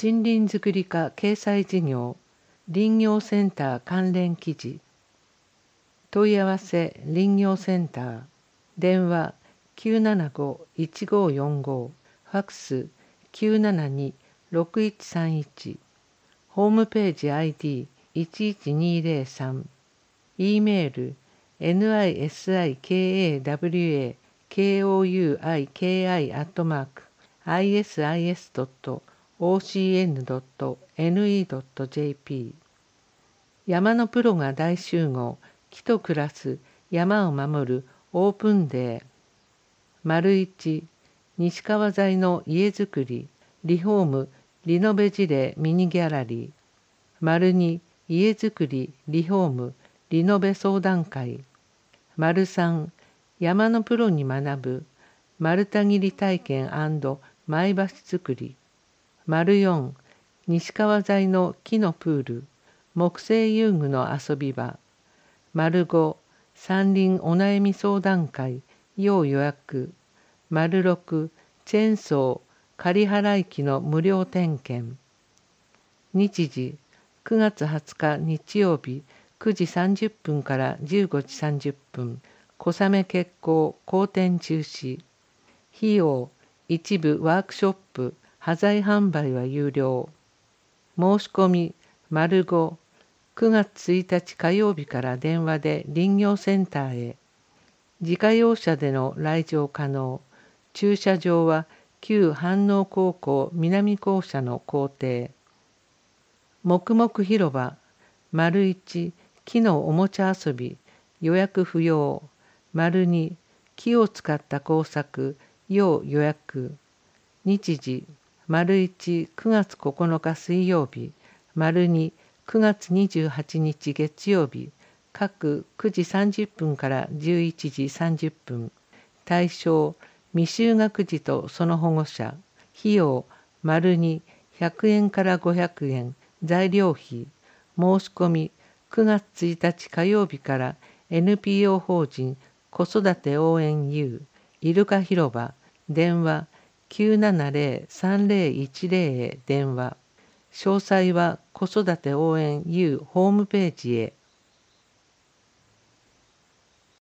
森林づくり課掲載事業、林業センター関連記事。問い合わせ林業センター、電話975-1545、ファクス972-6131、ホームページ ID11203、e メール nisikawiki@isis.ocn.ne.jp。 山のプロが大集合、木と暮らす山を守るオープンデー。丸一、西川材の家づくり、リフォーム、リノベ事例ミニギャラリー。丸二、家づくり、リフォーム、リノベ相談会。丸三、山のプロに学ぶ、丸太切り体験&前橋作り。丸四、西川材の木のプール、木製遊具の遊び場。丸五、山林お悩み相談会、要予約。丸六、チェーンソー、仮払い機の無料点検。日時、9月20日日曜日、9時30分から15時30分、小雨決行、好転中止。費用、一部ワークショップ、端材販売は有料。申し込み、丸5、9月1日火曜日から電話で林業センターへ。自家用車での来場可能。駐車場は旧飯能高校南校舎の校庭。黙々広場、丸1、木のおもちゃ遊び、予約不要。丸2、木を使った工作、要予約。日時、丸1、9月9日水曜日、丸2、9月28日月曜日、各9時30分から11時30分。対象、未就学児とその保護者。費用、丸2、100円から500円。材料費。申し込み、9月1日火曜日から NPO 法人子育て応援 U イルカ広場、電話970-3010へ電話。詳細は子育て応援 U ホームページへ。